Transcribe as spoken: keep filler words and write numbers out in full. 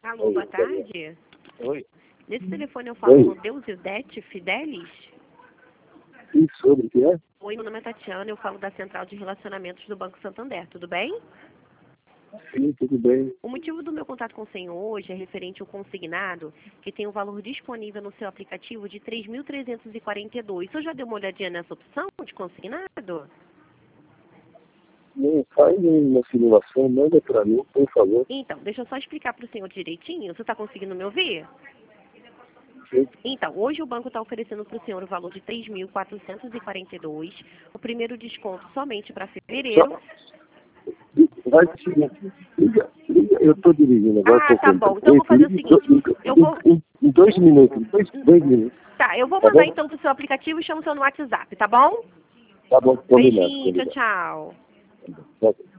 Alô, boa tarde. Oi. Nesse telefone eu falo com Deusildete Fidelis. E sobre o que é? Oi, meu nome é Tatiana, eu falo da Central de Relacionamentos do Banco Santander, tudo bem? Sim, tudo bem. O motivo do meu contato com o senhor hoje é referente ao consignado, que tem um valor disponível no seu aplicativo de três mil trezentos e quarenta e dois. O senhor já deu uma olhadinha nessa opção de consignado? Não faz uma simulação, manda para mim, por favor. Então, deixa eu só explicar para o senhor direitinho. Você está conseguindo me ouvir? Sim. Então, hoje o banco está oferecendo para o senhor o valor de três mil quatrocentos e quarenta e dois. O primeiro desconto somente para fevereiro. Só, vai o seguinte, liga, liga, eu estou dirigindo agora. Ah, tá bom. Então eu vou fazer o seguinte. Eu vou... Em, em dois minutos, dois, dois minutos. Tá, eu vou Tá mandar bom? então pro seu aplicativo e chamo o seu no WhatsApp, tá bom? Tá bom, combinado. Beijinho, tchau, tchau. Combinado. Tá bom.